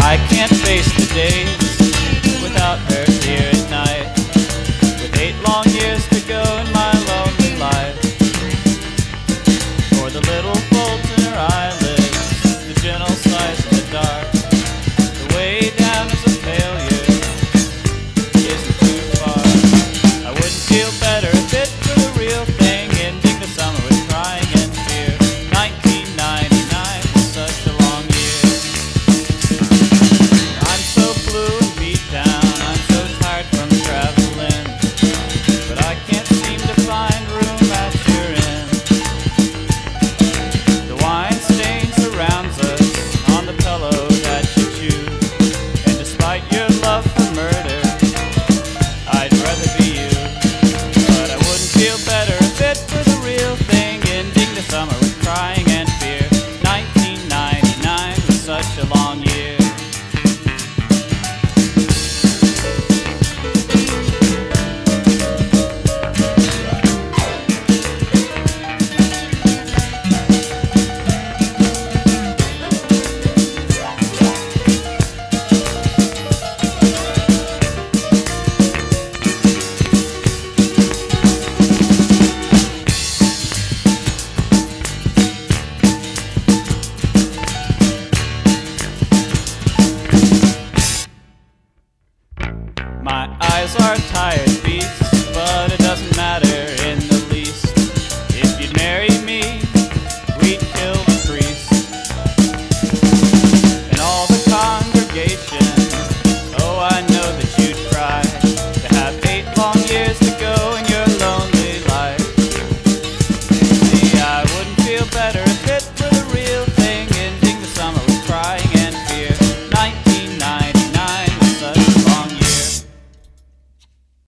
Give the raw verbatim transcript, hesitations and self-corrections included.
I can't face the days without her here at night. With eight long years to go in my lonely life, for the little folds in her eyelids, the gentle sighs in the dark, the way down is a failure, isn't too far. I wouldn't feel better if it were the real thing, ending the summer with crying and fear. nineteen ninety-nine was such a long year. I'm so blue and beat down, I'm so tired from traveling, but I can't seem to find room at your inn. The wine stain surrounds us on the pillow that you choose, and despite your love for murder, I'd rather be you. But I wouldn't feel better if it were the real thing, ending the summer with crying and fear. nineteen ninety-nine was such a long year. My eyes are